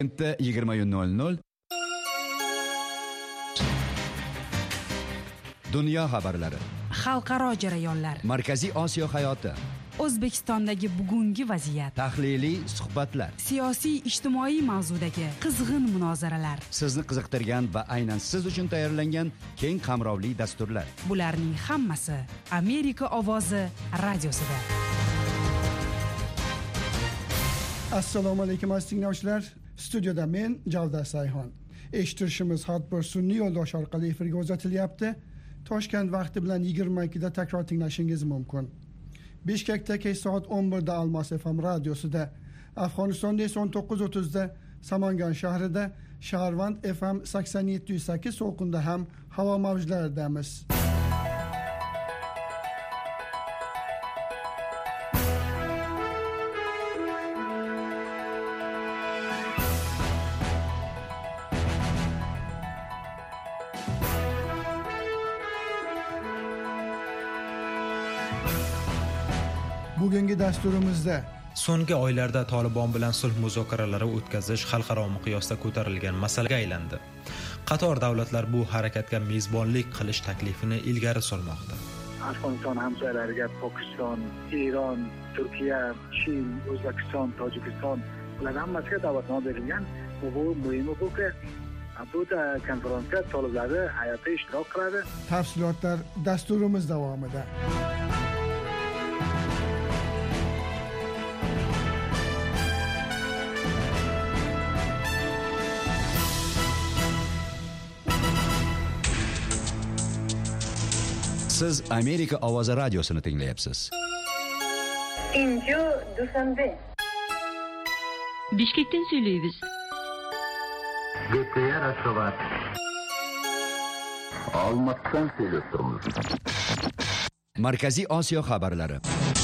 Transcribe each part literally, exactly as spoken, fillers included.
yigirma nol nol Dunyo xabarlari, xalqaro jarayonlar, Markaziy Osiyo hayoti, O'zbekistondagi bugungi vaziyat, tahliliy suhbatlar, siyosiy ijtimoiy mavzudagi qizg'in munozaralar, sizni qiziqtirgan va aynan siz uchun tayyorlangan keng qamrovli dasturlar. Bularning hammasi Amerika ovozi radiosida. Assalomu alaykum aziz tinglovchilar. Studiyada men Javdar Sayxon. Eshittirishimiz har bir sun'iy yo'ldosh orqali efirga uzatilyapti. Toshkent vaqti bilan yigirma ikkida takror tinglashingiz mumkin. Bishkekda kech soat o'n birda Almos F M radiosida, Afg'onistonda esa o'n to'qqiz o'ttizda Samangan shahrida Shaharvand F M sakson yetti nuqta sakkiz to'lqinda ham havo mavjlaridamiz. Bugungi dasturimizda so'nggi oylarda Tolibon bilan sulh muzokaralari o'tkazish xalqaro miqyosda ko'tarilgan masalaga aylandi. Qator davlatlar bu harakatga mezbonlik qilish taklifini ilgari surmoqda. Afg'oniston hamsoyalariga Pokiston, Eron, Turkiya, Chin, O'zbekiston, Tojikiston ular hammasiga da'vatnoma berilgan. Bu muhimi buki bu konferensiya toliblar hayotda ishtirok qiladi. Tafsilotlar dasturimiz davomida. Siz Amerika ovozi radiosini tinglayapsiz. Inju Dushanbe. Bishkekdan söyleyimiz. G'p Rasovat. Almatdan söylüyoruz. Markaziy Osiyo xabarlari.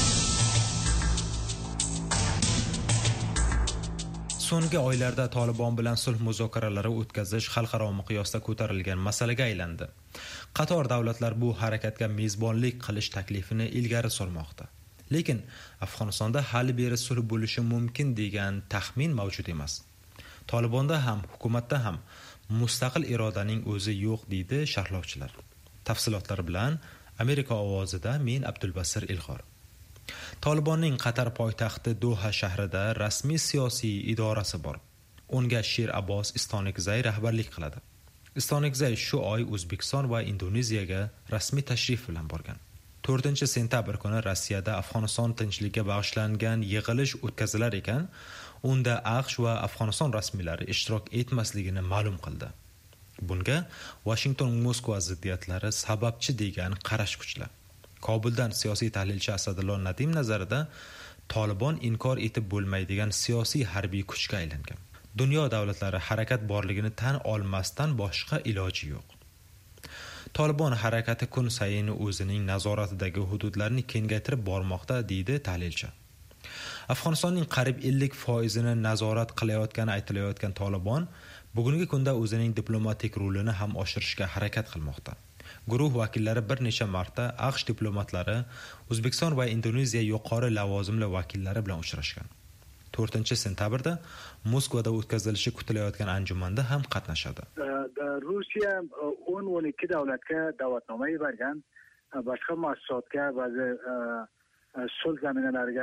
So'nggi oylarda Tolibon bilan sulh muzokaralari o'tkazish xalqaro miqyosda ko'tarilgan masalaga aylandi. Qator davlatlar bu harakatga mezbonlik qilish taklifini ilgari surmoqda. Lekin Afg'onistonda hali beri sulh bo'lishi mumkin degan taxmin mavjud emas. Tolibonda ham, hukumatda ham mustaqil irodaning o'zi yo'q deydi sharhlovchilar. Tafsilotlar bilan Amerika ovozida men Abdulbasir Ilg'or. Tolibonning Qatar poytaxti Doha shahrida rasmiy siyosiy idorasi bor. Unga Sher Abbos Istonikzay rahbarlik qiladi. Istonikzay shu oy O'zbekiston va Indoneziyaga rasmiy tashrif bilan borgan. to'rtinchi sentabr kuni Rossiyada Afg'oniston tinchligiga bag'ishlangan yig'ilish o'tkazilar ekan, unda AQSh va Afg'oniston rasmiylari ishtirok etmasligini ma'lum qildi. Bunga Washington-Moskva ziddiyatlari sababchi degan qarash kuchli. Kobuldan siyosiy tahlilchi Asadullo Nadim nazarida Tolibon inkor etib bo'lmaydigan siyosiy harbiy kuchga aylangan. Dunyo davlatlari harakat borligini tan olmasdan boshqa iloji yo'q. Tolibon harakati kun sayin o'zining nazoratidagi hududlarni kengaytirib bormoqda deydi tahlilchi. Afg'onistonning qariyb ellik foizini nazorat qilayotgani aytilayotgan Tolibon bugungi kunda o'zining diplomatik rolini ham oshirishga harakat qilmoqda. Guruh vakillari bir necha marta AQSh diplomatlari O'zbekiston va Indoneziya yuqori lavozimli vakillari bilan uchrashgan. to'rtinchi sentabrda Moskvada o'tkazilishi kutilayotgan anjumanda ham qatnashadi. Rossiya o'n o'n ikki davlatga da'vatnoma yuborgan, boshqa muassasotga, ba'zi sulh zaminalariga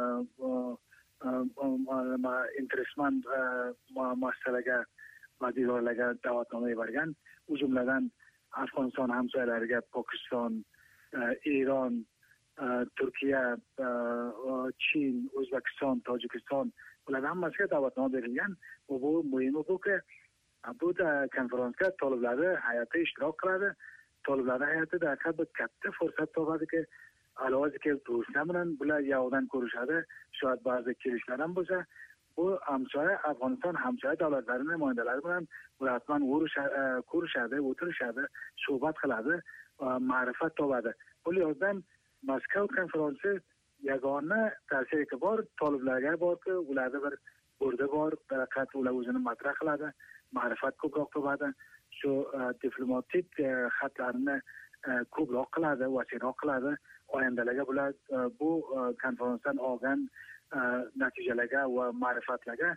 interesmand muassasalarga va idorlarga da'vatnoma yuborgan. U jumladan Afg'oniston hamsoyalariga Pokiston, Eron, Turkiya, Chin, O'zbekiston, Tojikiston ular hammasiga da'vatnoma berilgan. Bu muhimi buki bu konferensiya toliblar hayotda ishtirok qiladi. Toliblar hayotida katta fursat topadiki, alohida Ruslar bilan bular yovdan ko'rishadi. Shoyat ba'zi kelishlar ham bo'lsa, bu hamsoya Afg'oniston hamsoya davlatlarining nimoyandalari bilan rasman ko'rishadi, o'tirishadi, suhbat qiladi, ma'rifat topadi. Bu yozdan Moskva konferensiya yagona ta'siri bor, toliblarga borki, ularda bir o'rda bor, faqat ular o'zini matrah qiladi, ma'rifat ko'proq topadi, shu diplomatik xatlarni ko'proq qiladi, vositaroq qiladi. Oyandalarga bular bu konferensiyadan olgan natijalarga va ma'rifatlarga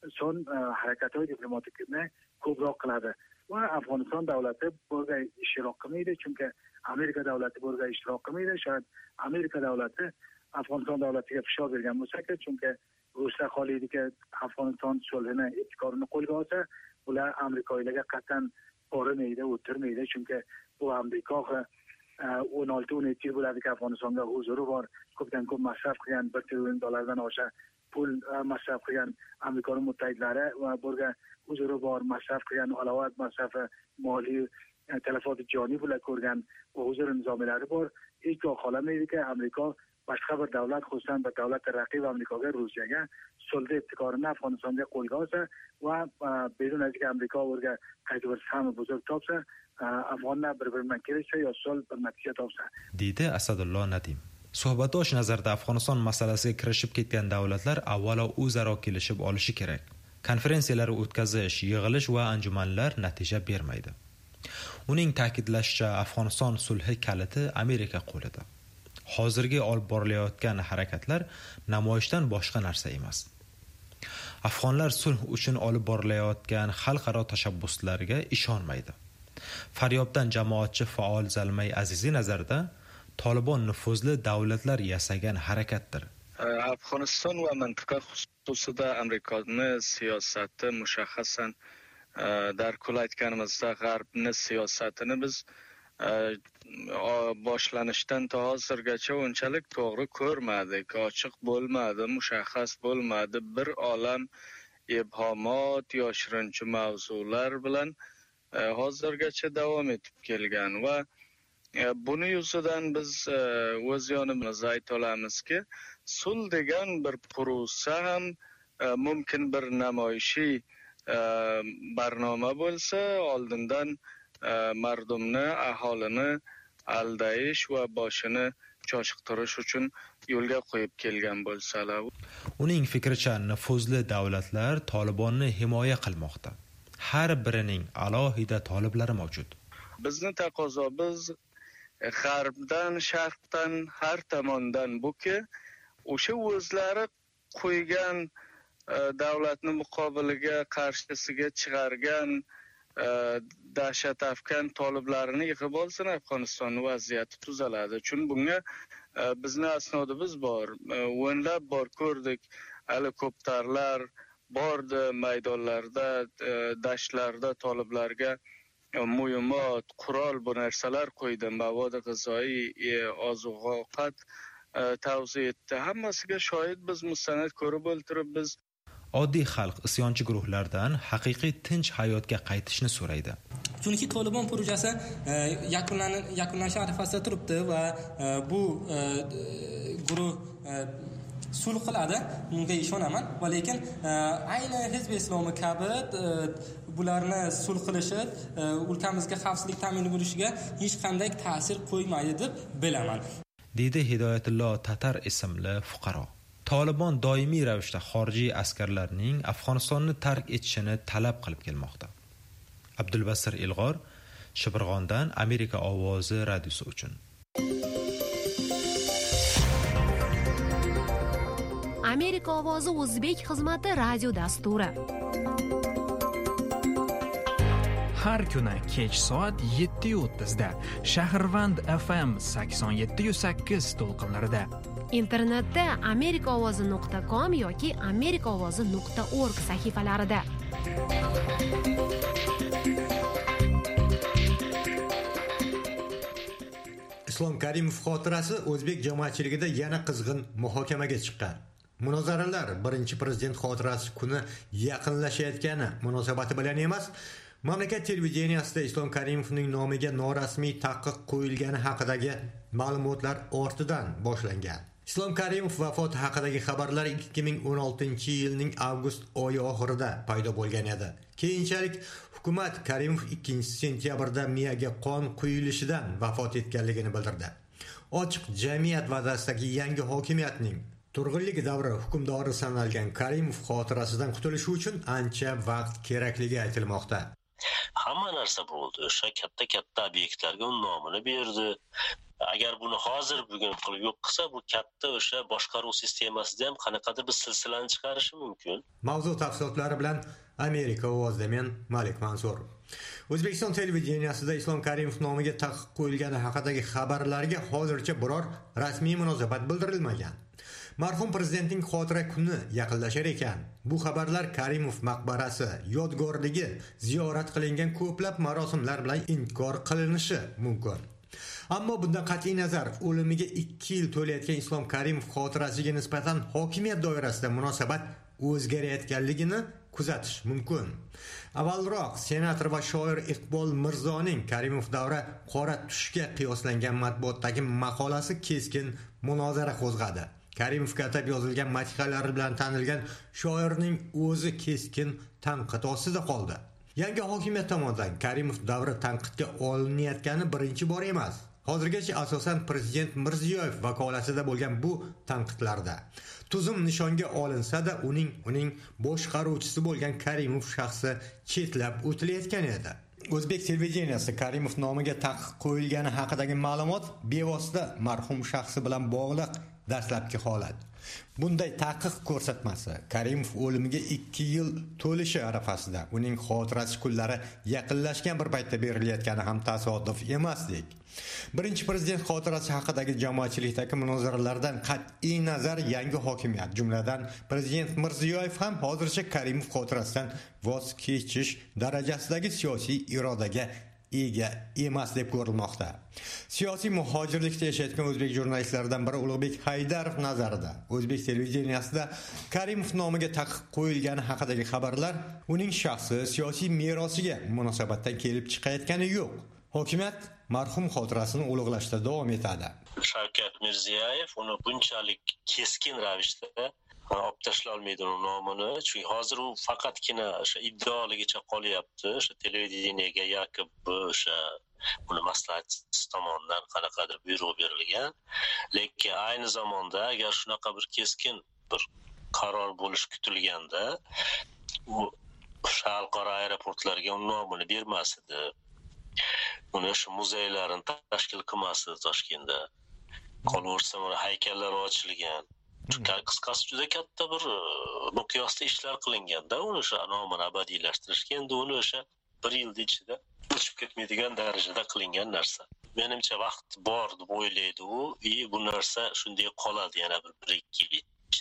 son harakatlar diplomatikni ko'proq qiladi va Afg'oniston davlati bunga ishtirok qilmaydi, chunki Amerika davlati bunga ishtirok qilmaydi. Shayad Amerika davlati Afg'oniston davlatiga fishor bergan bo'lsa-ki, chunki Ruslar xohlaydiki Afg'oniston sulhini ibtikorini qo'lga olsa, ular Amerikaliklarga qat'an boramaydi, o'tirmaydi, chunki bu Amerika o'n olti o'n yetti yil bo'ladiki Afg'onistonga huzuri bor, ko'pdan ko'p masraf qilgan, bir trillion dollardan osha pul masraf qilgan Amerikaning muttahidlari va burga huzuri bor, masraf qilgan alovat masrafi, moliy talafot joniy bular ko'rgan va huzur nizomlari bor. Hech vaqt xohlamaydiki Amerika boshqa bir davlat, xususan bir davlat raqib Amerikaga, Rossiyaga sulh ibtikorini Afg'onistonga qo'lga olsa va bedun azki Amerika o'rga qayta bir sami buzurg topsa, Afg'onlar bir-biridan kelishsa yo sulh bir natija topsa, deydi Asadullo Nadim. Suhbatdosh nazarda Afg'oniston masalasiga kirishib ketgan davlatlar avvalo o'zaro kelishib olishi kerak. Konferensiyalar o'tkazish, yig'ilish va anjumanlar natija bermaydi. Uning ta'kidlashicha, Afg'oniston sulhi kaliti Amerika qo'lida. Hozirgi olib borilayotgan harakatlar namoyishdan boshqa narsa emas. Afg'onlar sulh uchun olib borilayotgan xalqaro tashabbuslarga ishonmaydi. Faryobdan jamoatchi faol Zalmay Azizi nazarida Tolibon nufuzli davlatlar yasagan harakatdir. Afg'oniston va mintaqa xususida Amerikaning siyosati mushaxasan dar kul aytganimizda G'arbning siyosatini biz boshlanishdan to hozirgacha unchalik to'g'ri ko'rmadik, ochiq bo'lmadi, mushaxas bo'lmadi. Bir olam ibhomot, yoshirinchi mavzular bilan hozirgacha davom etib kelgan va buni yuzidan biz o'z yonimizda ayta olamizki, sulh degan bir purusa ham mumkin bir namoyishiy barnoma bo'lsa, oldindan mardumni, aholini aldayish va boshini cho'chiqtirish uchun yo'lga qo'yib kelgan bo'lsalar. Uning fikricha, nufuzli davlatlar Tolibonni himoya qilmoqda. Har birining alohida toliblari mavjud. Bizni taqozo biz g'arbdan, sharqdan, har tomondan buki o'sha o'zlari qo'ygan davlatni muqobiliga qarshisiga chiqargan dahshat afkan toliblarini yig'ib olsin, Afg'onistonning vaziyati tuzaladi. Chunki bunga bizni asnodimiz bor. O'nlab bor ko'rdik, helikopterlar bordi maydonlarda, dashtlarda toliblarga muyumot, qurol bu narsalar qo'ydi, mavod g'izoi, oziq-ovqat tavsiya etdi. Hammasiga shohid biz, mustanad ko'rib o'ltirib biz oddiy xalq isyonchi guruhlardan haqiqiy tinch hayotga qaytishni so'raydi. Chunki Tolibon projasi yakunlanish arafasida turibdi va bu guruh sulh qiladi, unga ishonaman. Va lekin ayni Hizb Islomi kabi bularni sulh qilishi o'lkamizga xavfsizlik ta'min bo'lishiga hech qanday ta'sir qo'ymaydi deb bilaman, deydi Hidoyatullo Tatar ismli fuqaro. Tolibon doimiy ravishda xorijiy askarlarning Afg'onistonni tark etishini talab qilib kelmoqda. Abdulbasir Ilg'or, Shibirg'ondan Amerika ovozi radiosi uchun. Amerika ovozi o'zbek xizmati radio dasturi. Har kuni kech soat yetti o'ttiz da Shahrvand F M sakson yetti sakkiz to'lqinlarida. Internetda amerika ovozi nuqta com yoki amerika ovozi nuqta org sahifalarida. Islom Karimov xotirasi o'zbek jamoatchiligida yana qizg'in muhokamaga chiqqan. Munozaralar birinchi prezident xotirasi kuni yaqinlashayotgani munosabati bilan emas, mamlakat televideniyasida Islom Karimovning nomiga norasmiy taqiq qo'yilgani haqidagi ma'lumotlar ortidan boshlangan. Islom Karimov vafoti haqidagi xabarlar ikki ming o'n oltinchi yilning avgust oyi oxirida paydo bo'lgan edi. Keyinchalik hukumat Karimov ikkinchi sentyabrda miyaga qon quyilishidan vafot etganligini bildirdi. Ochiq jamiyat vaznasidagi yangi hokimiyatning turg'unlik davri hukmdori sanalgan Karimov xotirasidan qutulish uchun ancha vaqt kerakligi aytilmoqda. Hamma narsa bo'ldi. O'sha katta-katta obyektlarga uni nomini berdi. agar buni hozir bugun qilib yo'q qilsa, bu katta o'sha boshqaruv sistemasida ham qanaqadir bir silsilani chiqarishi mumkin. Mavzu tafsilotlari bilan Amerika ovozida men Malik Mansur. O'zbekiston televideniyasida Islom Karimov nomiga taqiq qo'yilgani haqidagi xabarlarga hozircha biror rasmiy munosabat bildirilmagan. Marhum prezidentning xotira kuni yaqinlashar ekan. Bu xabarlar Karimov maqbarasi, yodgorligi, ziyorat qilingan ko'plab marosimlar bilan inkor qilinishi mumkin. Ammo bundan qat'iy nazar, o'limiga ikki yil to'layotgan Islom Karimov xotirasiga nisbatan hokimiyat doirasida munosabat o'zgarayotganligini kuzatish mumkin. Avvalroq senator va shoir Iqbol Mirzoning Karimov davri qora tushga qiyoslangan matbuotdagi maqolasi keskin munozara qo'zg'adi. Karimovga atab yozilgan maqolalar bilan tanilgan shoirning o'zi keskin tanqid ostida qoldi. Yangi hokimiyat tomonidan Karimov davri tanqidga olinayotgani birinchi bor emas. Hozirgacha asosan prezident Mirziyoyev vakolatida bo'lgan bu tanqidlarda tuzum nishonga olinsa-da, uning uning boshqaruvchisi bo'lgan Karimov shaxsi chetlab o'tilayotgan edi. O'zbek televideniyasi Karimov nomiga taqiq qo'yilgani haqidagi ma'lumot bevosita marhum shaxsi bilan bog'liq dastlabki holat. Bunday taqiq ko'rsatmasi Karimov o'limiga ikki yil to'lishi arafasida uning xotirasi kunlari yaqinlashgan bir paytda berilayotgani ham tasodif emasdek. Birinchi prezident xotirasi haqidagi jamoatchilikdagi munozaralardan qat'iy nazar yangi hokimiyat, jumladan prezident Mirziyoyev ham hozircha Karimov xotirasidan voz kechish darajasidagi siyosiy irodaga ega emas deb ko'rilmoqda. Siyosiy muhojirlikda yashayotgan o'zbek jurnalistlaridan biri Ulug'bek Haydarov nazarida o'zbek televideniyasida Karimov nomiga taqiq qo'yilgani haqidagi xabarlar uning shaxsi siyosiy merosiga munosabatdan kelib chiqayotgani yo'q. Hokimiyat marhum xotirasini ulug'lashda davom etadi. Shavkat Mirziyoyev uni bunchalik keskin ravishda olib tashlay olmaydi uning nomini, chunki hozir u faqatgina o'sha iddaoligicha qolyapti. O'sha televideniyega yakib o'sha uni maslahatchisi tomonidan qanaqadir buyruq berilgan. Lekin ayni zamonda agar shunaqa bir keskin bir qaror bo'lish kutilganda, u xalqaro aeroportlarga uning nomini bermas edi. Uni o'sha muzeylarni tashkil qilmas edi Toshkentda. Qolaversa, mana haykallar ochilgan. Qisqasi juda katta bir miqyosda ishlar qilinganda, uni o'sha nomini abadiylashtirishga endi uni o'sha bir yil ichida o'chib ketmaydigan darajada qilingan narsa. Menimcha vaqt bor deb o'ylaydi u, и bu narsa shunday qoladi yana bir bir ikki yil.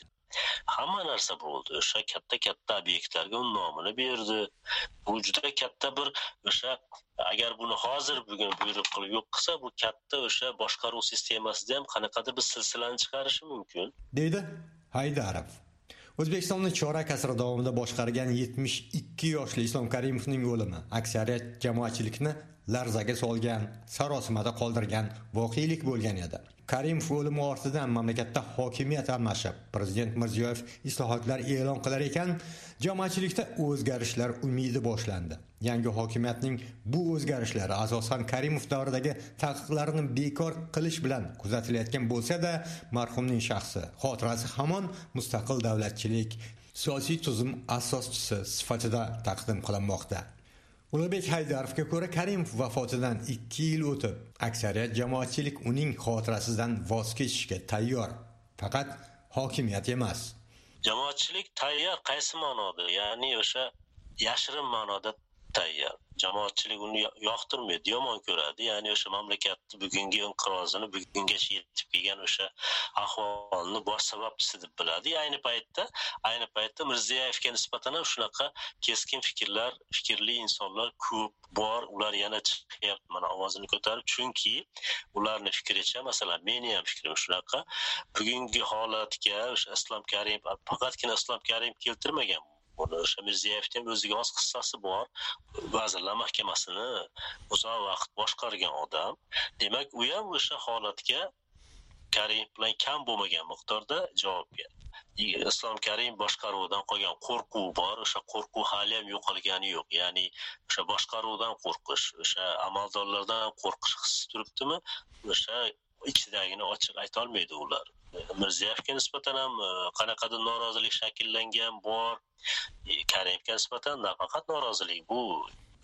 Hamma narsa bo'ldi. O'sha katta-katta obyektlarga uning nomini berdi. Bu juda katta bir o'sha agar buni hozir bugun buyruq qilib yo'q qilsa, bu katta o'sha boshqaruv sistemasida ham qanaqadir bir silsilani chiqarishi mumkin, deydi Haydarov. O'zbekistonni chorak asr davomida boshqargan yetmish ikki yoshli Islom Karimovning o'limi aksariyat jamoatchilikni larzaga solgan, sarosimada qoldirgan voqelik bo'lgan edi. Karimov o'limi ortidan mamlakatda hokimiyat almashib, prezident Mirziyoyev islohotlar e'lon qilar ekan, jamoatchilikda o'zgarishlar umidi boshlandi. Yangi hokimiyatning bu o'zgarishlari asosan Karimov davridagi taqiqlarni bekor qilish bilan kuzatilayotgan bo'lsa-da, marhumning shaxsi, xotirasi hamon mustaqil davlatchilik, siyosiy tuzum asoschisi sifatida taqdim qilinmoqda. Ulug'bek Haydarovga ko'ra, Karimov vafotidan ikki yil o'tib, aksariyat jamoatchilik uning xotirasidan voz kechishga tayyor. Faqat hokimiyat emas. Jamoatchilik tayyor qaysi ma'noda? Ya'ni o'sha yashirin ma'noda tayyor. Jamoatchilik uni yoqtirmaydi, yomon ko'radi. Ya'ni o'sha mamlakatning bugungi inqirozini, bugungacha yetib kelgan o'sha ahvolni bosh sababchisi deb biladi. Ayni paytda, ayni paytda Mirziyoyevga nisbatan ham shunaqa keskin fikrlar, fikrli insonlar ko'p bor. Ular yana chiqyapti, mana ovozini ko'tarib, chunki ularning fikricha, masalan, meni ham fikrim shunaqa, bugungi holatga o'sha Islom Karimov, faqatgina Islom Karimov keltirmagan. Buni o'sha Mirziyoyevning o'ziga xos qissasi bor. Vazirlar Mahkamasini uzoq vaqt boshqargan odam. Demak, u ham o'sha holatga Karimov bilan kam bo'lmagan miqdorda javobgar. Islom Karimov boshqaruvidan qolgan qo'rquv bor. O'sha qo'rquv hali ham yo'qolgani yo'q. Ya'ni o'sha boshqaruvdan qo'rqish, o'sha amaldorlardan qo'rqish hissi turibdimi? O'sha ichidagini ochiq ayta olmaydi ular. Mirziyoyevga nisbatan ham qanaqadir norozilik shakllangan bor. Karimovga nisbatan nafaqat norozilik, bu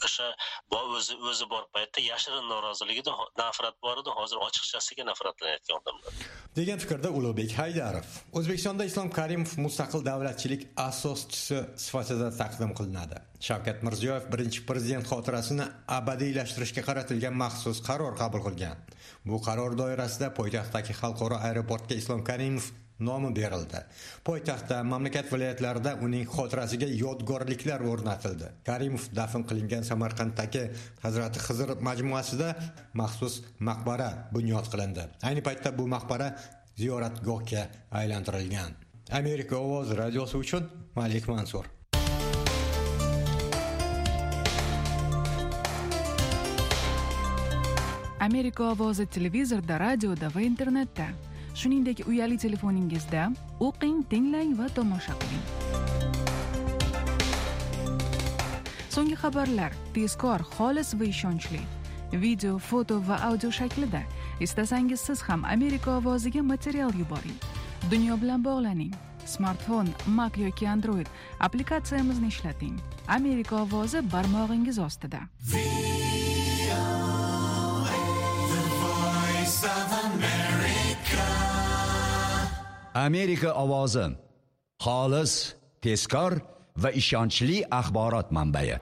o'sha o'zi o'zi bor paytda yashirin noroziligida nafrat bor edi, hozir ochiqchasiga nafratlanayotgan odamlar degan fikrda Ulug'bek Haydarov. O'zbekistonda Islom Karimov mustaqil davlatchilik asoschisi sifatida taqdim qilinadi. Shavkat Mirziyoyev birinchi prezident xotirasini abadiylashtirishga qaratilgan maxsus qaror qabul qilgan. Bu qaror doirasida poytaxtdagi xalqaro aeroportga Islom Karimov nomi berildi. Poytaxtda, mamlakat viloyatlarida uning xotirasiga yodgorliklar o'rnatildi. Karimov dafn qilingan Samarqanddagi Hazrati Xizr majmuasida maxsus maqbara bunyod qilindi. Ayni paytda bu maqbara ziyoratgohga aylantirilgan. Amerika ovozi radiosi uchun Malik Mansur. Amerika ovozi televizorda, radioda va internetda. Shuningdek, uyali telefoningizda o'qing, tinglang va tomosha qiling. So'nggi xabarlar tezkor, xolis va ishonchli. Video, foto va audio shaklida. Istasangiz siz ham Amerika ovoziga material yuboring. Dunyo bilan bog'laning. Smartfon, Mac yoki Android applikatsiyamizni ishlating. Amerika ovozi barmog'ingiz ostida. Amerika ovozi xolis, tezkor va ishonchli axborot manbai.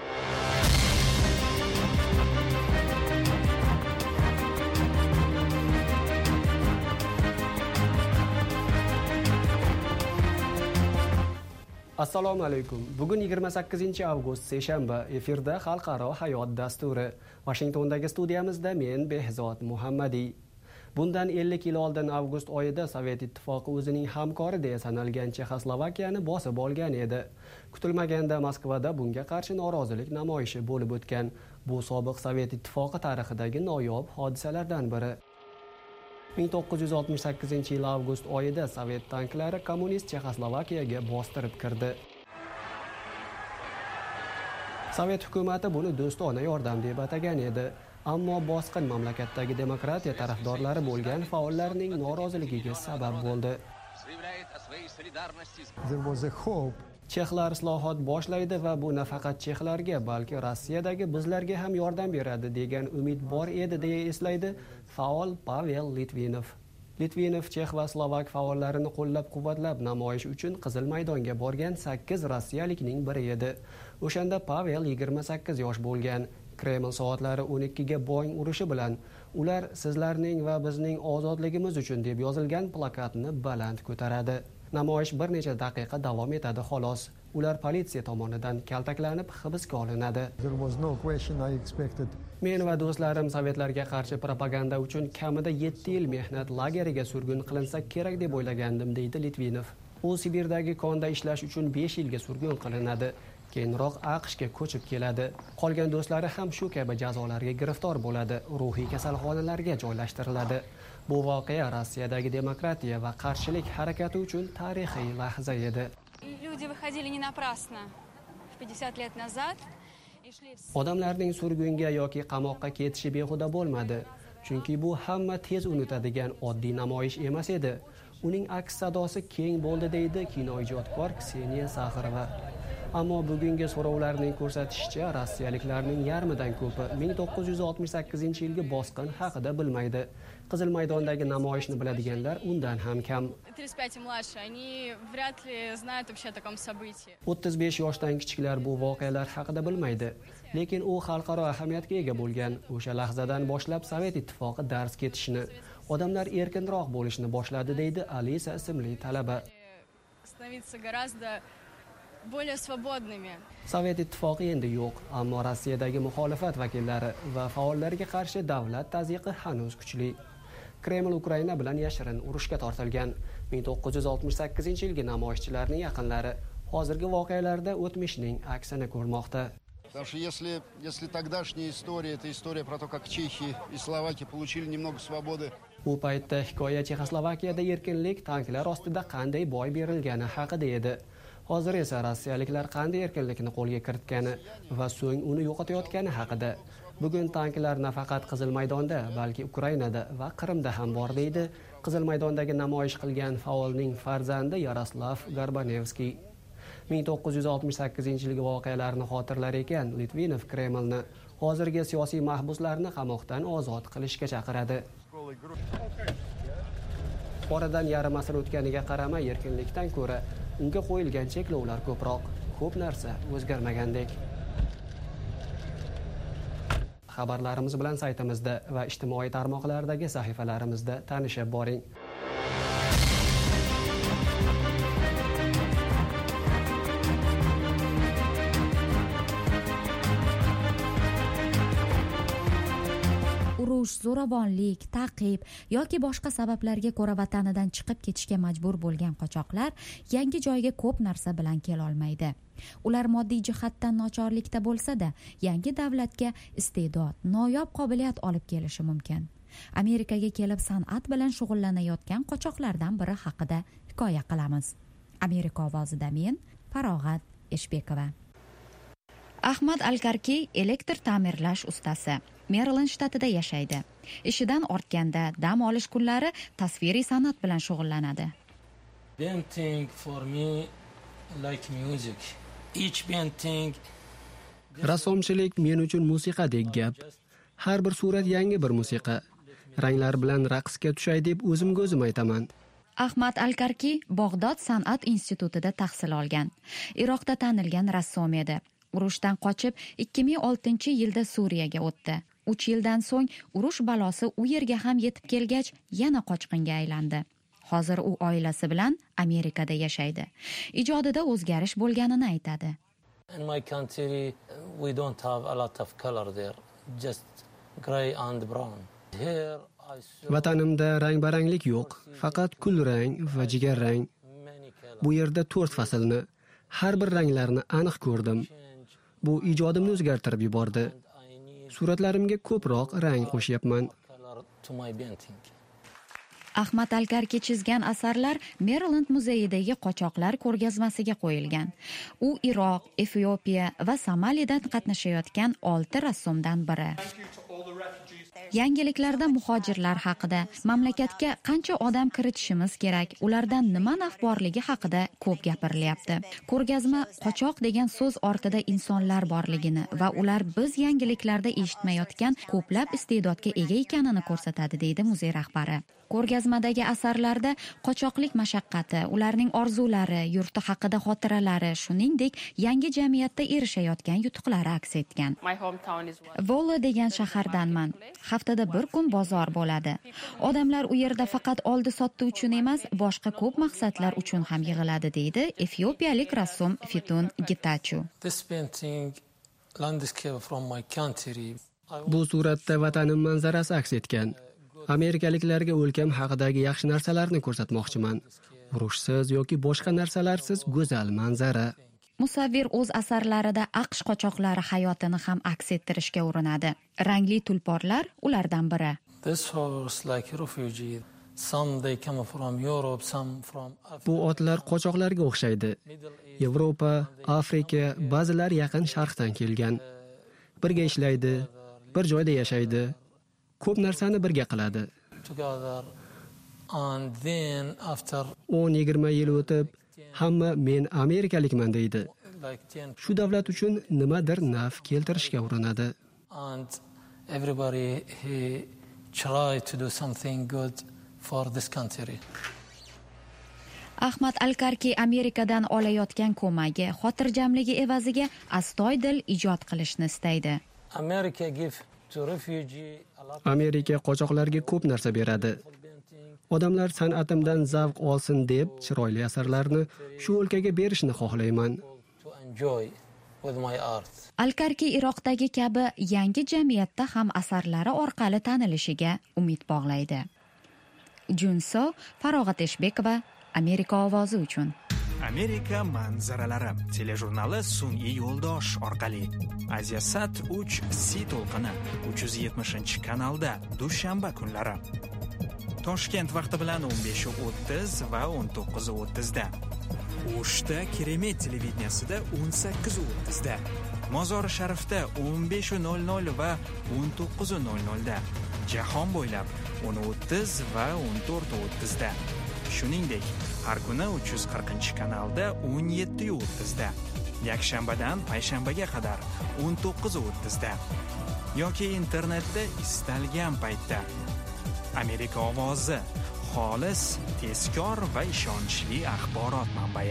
Assalomu alaykum. Bugun yigirma sakkizinchi avgust seshanba, efirda Xalqaro hayot dasturi. Washingtondagi studiyamizda men Behzod Muhammadiy. Bundan ellik yil oldin avgust oyida Sovet Ittifoqi o'zining hamkori deya sanalgan Chexoslovakiyani bosib olgan edi. Kutilmaganda Moskvada bunga qarshi norozilik namoyishi bo'lib o'tgan. Bu sobiq Sovet Ittifoqi tarixidagi noyob hodisalardan biri. ming to'qqiz yuz oltmish sakkizinchi yil avgust oyida Sovet tanklari kommunist Chexoslovakiyaga bostirib kirdi. Sovet hukumati buni do'stona yordam deb atagan edi. Ammo bosqin mamlakatdagi demokratiya tarafdorlari bo'lgan faollarning noroziligiga sabab bo'ldi. Chexlar islohot boshlaydi va bu nafaqat chexlarga, balki Rossiyadagi bizlarga ham yordam beradi degan umid bor edi, deya eslaydi faol Pavel Litvinov. Litvinov chex va slovak faollarini qo'llab-quvvatlab namoyish uchun Qizil maydonga borgan sakkiz rossiyalikning biri edi. O'shanda Pavel yigirma sakkiz yosh bo'lgan. Kreml soatlari o'n ikkiga Boeing urushi bilan ular sizlarning va bizning ozodligimiz uchun deb yozilgan plakatni baland ko'taradi. Namoyish bir necha daqiqa davom etadi xolos. Ular politsiya tomonidan kaltaklanib hibsga olinadi. Men va do'stlarim sovetlarga qarshi propaganda uchun kamida yetti yil mehnat lageriga surgun qilinsa kerak deb o'ylagandim, deydi Litvinov. U Sibirdagi konda ishlash uchun besh yilga surgun qilinadi. Keyinroq AQShga ko'chib keladi. Qolgan do'stlari ham shu kabi jazolarga giriftor bo'ladi, ruhiy kasalxonalarga joylashtiriladi. Bu voqea Rossiyadagi demokratiya va qarshilik harakati uchun tarixiy lahza edi. Odamlarning surgunga yoki qamoqqa ketishi behuda bo'lmadi, chunki bu hamma tez unutadigan oddiy namoyish emas edi. Uning aks sadosi keng bo'ldi, deydi kinoijodkor Kseniya Saxarova. Ammo bugungi so'rovlarning ko'rsatishicha, rossiyaliklarning yarmidan ko'pi ming to'qqiz yuz oltmish sakkizinchi yilgi bosqin haqida bilmaydi. Qizil maydondagi namoyishni biladiganlar undan ham kam. o'ttiz besh yoshdan kichiklar bu voqealar haqida bilmaydi, lekin u xalqaro ahamiyatga ega bo'lgan. O'sha lahzadan boshlab Sovet Ittifoqi dars ketishni, odamlar erkinroq bo'lishni boshladi, deydi Alisa ismli talaba. Sovet Ittifoqi endi yo'q, ammo Rossiyadagi muxolifat vakillari va faollarga qarshi davlat tazyiqi hanuz kuchli. Kreml Ukraina bilan yashirin urushga tortilgan. ming to'qqiz yuz oltmish sakkizinchi yilgi namoyishchilarning yaqinlari hozirgi voqealarda o'tmishning aksini ko'rmoqda. Потому что если, если тогдашняя история, это история про то, как Чехия и Словакия получили немного свободы. Bu paytda hikoya Chexoslovakiyada erkinlik tanklar ostida qanday boy berilgani haqida edi. Hozir esa rossiyaliklar qanday erkinlikni qo'lga kiritgani va so'ng uni yo'qotayotgani haqida. Bugun tanklar nafaqat Qizil maydonda, balki Ukrainada va Qrimda ham bor, deydi Qizil maydondagi namoyish qilgan faolning farzandi Yaroslav Garbanevskiy. ming to'qqiz yuz oltmish sakkizinchi yilgi voqealarni xotirlar ekan, Litvinov Kremlni hozirgi siyosiy mahbuslarni qamoqdan ozod qilishga chaqiradi. Oradan yarim asr o'tganiga qaramay erkinlikdan ko'ra unga qo'yilgan cheklovlar ko'proq. Ko'p narsa o'zgarmagandek. Xabarlarimiz bilan saytimizda va ijtimoiy tarmoqlardagi sahifalarimizda tanishib boring. Urush, zo'ravonlik, ta'qib yoki boshqa sabablarga ko'ra vatanidan chiqib ketishga majbur bo'lgan qochoqlar yangi joyga ko'p narsa bilan kela olmaydi. Ular moddiy jihatdan nochorlikda bo'lsa-da, yangi davlatga iste'dod, noyob qobiliyat olib kelishi mumkin. Amerikaga kelib san'at bilan shug'ullanayotgan qochoqlardan biri haqida hikoya qilamiz. Amerika ovozida men, Farog'at Eshbekova. Ahmad Alkarki elektr ta'mirlash ustasi. Maryland shtatida yashaydi. Ishidan ortganda dam olish kunlari tasviriy san'at bilan shug'ullanadi. Painting for me like music. Each painting Rassomchilik men uchun musiqadek gap. Har bir surat yangi bir musiqa. Ranglar bilan raqsga tushay deb o'zimga o'zim aytaman. Ahmad Alkarki Bog'dod san'at institutida tahsil olgan. Iroqda tanilgan rassom edi. Urushdan qochib ikki ming oltinchi yilda Suriyaga o'tdi. uch yildan so'ng urush balosi u yerga ham yetib kelgach, yana qochqinga aylandi. Hozir u oilasi bilan Amerikada yashaydi. Ijodida o'zgarish bo'lganini aytadi. In my country we don't have a lot of color there, just gray and brown. Here I saw... Vatanimda rang-baranglik yo'q, faqat kulrang va jigarrang. Bu yerda to'rt faslni, har bir ranglarni aniq ko'rdim. Bu ijodimni o'zgartirib yubordi. Suratlarimga ko'proq rang qo'shyapman. Ahmad Alkarki chizgan asarlar Maryland muzeyidagi qochoqlar ko'rgazmasiga qo'yilgan. U Iroq, Efiopiya va Somalidan qatnashayotgan olti rassomdan biri. Yangiliklarda muhojirlar haqida, mamlakatga qancha odam kiritishimiz kerak, ulardan nima naf borligi haqida ko'p gapirilyapti. Ko'rgazma qochoq degan so'z ortida insonlar borligini va ular biz yangiliklarda eshitmayotgan ko'plab iste'dodga ega ekanini ko'rsatadi, deydi muzey rahbari. Ko'rgazmadagi asarlarda qochoqlik mashaqqati, ularning orzulari, yurti haqida xotiralari, shuningdek, yangi jamiyatda erishayotgan yutuqlari aks etgan. Vola degan shahardanman. Haftada bir kun bozor bo'ladi. Odamlar u yerda faqat oldi-sotdi uchun emas, boshqa ko'p maqsadlar uchun ham yig'iladi, deydi efiopiyalik rassom Fitun Getachew. Bu suratda vatanim manzarasi aks etgan. Amerikaliklarga o'lkam haqidagi yaxshi narsalarni ko'rsatmoqchiman. Urushsiz yoki boshqa narsalarsiz go'zal manzara. Musavvir o'z asarlarida AQSh qochoqlari hayotini ham aks ettirishga urinadi. Rangli tulporlar ulardan biri. Bu otlar qochoqlarga o'xshaydi. Yevropa, Afrika, ba'zilar yaqin sharqdan kelgan. Birga ishlaydi, bir joyda yashaydi. Ko'p narsani birga qiladi. o'n yigirma yil o'tib, hamma men amerikalikman deydi. Shu davlat uchun nimadir naf keltirishga urinadi. Ahmad Alkarki Amerikadan olayotgan ko'magi, xotirjamligi evaziga astoydil ijod qilishni istaydi. Amerika qochoqlarga ko'p narsa beradi. Odamlar san'atimdan zavq olsin deb chiroyli asarlarni shu o'lkaga berishni xohlayman. Alkarki Iroqdagi kabi yangi jamiyatda ham asarlari orqali tanilishiga umid bog'laydi. Junso Farog'at Eshbekova, Amerika ovozi uchun. Amerika manzaralari telejurnali sun'iy yo'ldosh orqali Aziyasat uch C to'lqini uch yuz yetmishinchi kanalda dushanba kunlari. Toshkent vaqti bilan o'n besh o'ttiz va o'n to'qqiz o'ttiz da. O'shda Keremet televideniyasida o'n sakkiz o'ttiz da. Mozori Sharifda o'n besh nol nol va o'n to'qqiz nol nol da. Jahon bo'ylab o'n o'ttiz va o'n to'rt o'ttiz da. Shuningdek, har kuni uch yuz qirqinchi kanalda o'n yetti o'ttizda, yakshanbadan payshanbaga qadar o'n to'qqiz o'ttizda yoki internetda istalgan paytda. Amerika ovozi, xolis, tezkor va ishonchli axborot manbai.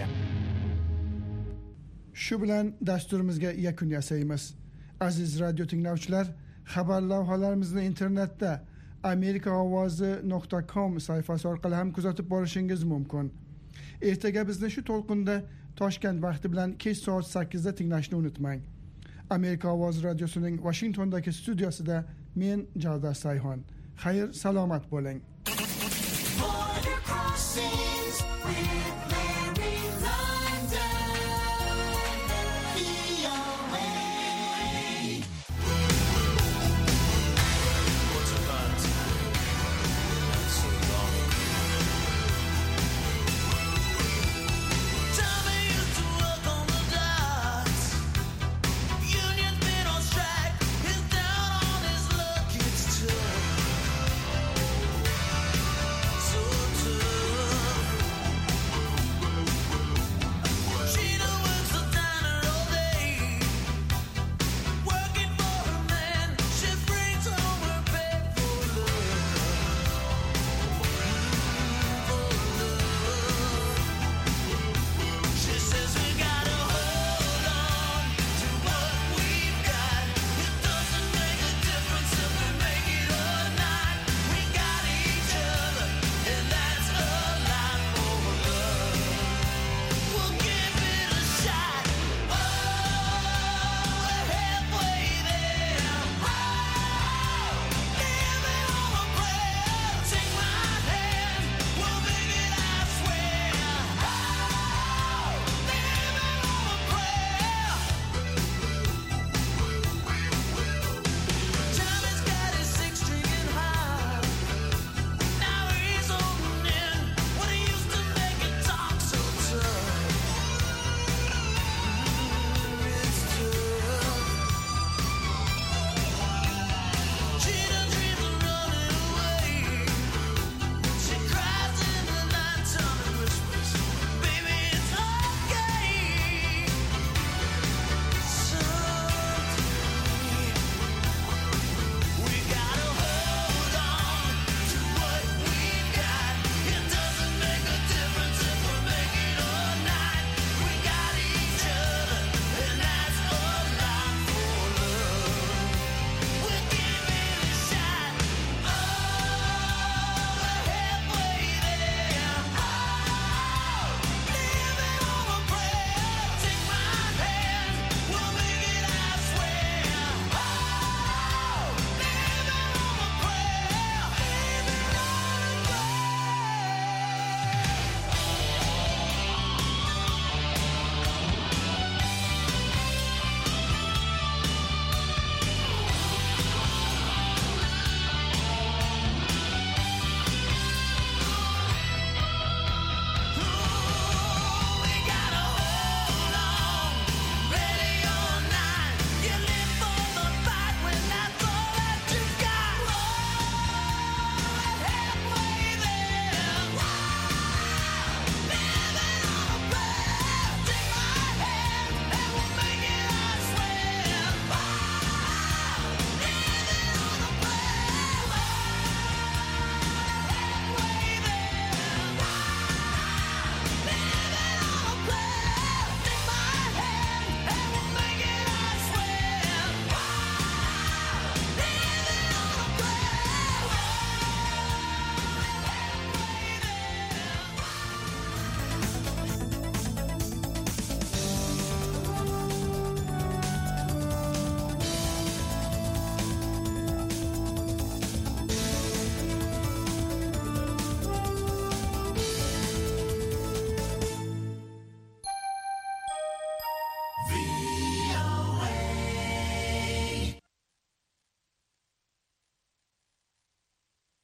Shu bilan dasturimizga yakun yasaymiz. Aziz radio tinglovchilar, xabar lavhalarimizni internetda amerika ovozi nuqta com sayfasi orqali ham kuzatib borishingiz mumkin. Ertaga bizni shu to'lqinda Toshkent vaqti bilan kech soat sakkizda tinglashni unutmang. Amerika ovozi radiosining Washingtondagi studiosida men Javdar Sayhon. Xayr, salomat bo'ling.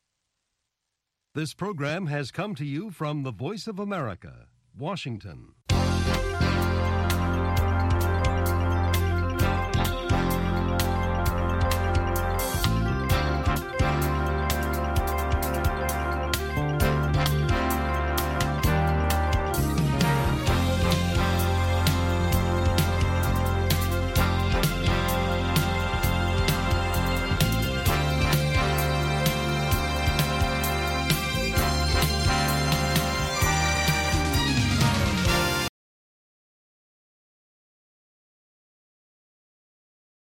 This program has come to you from the Voice of America, Washington.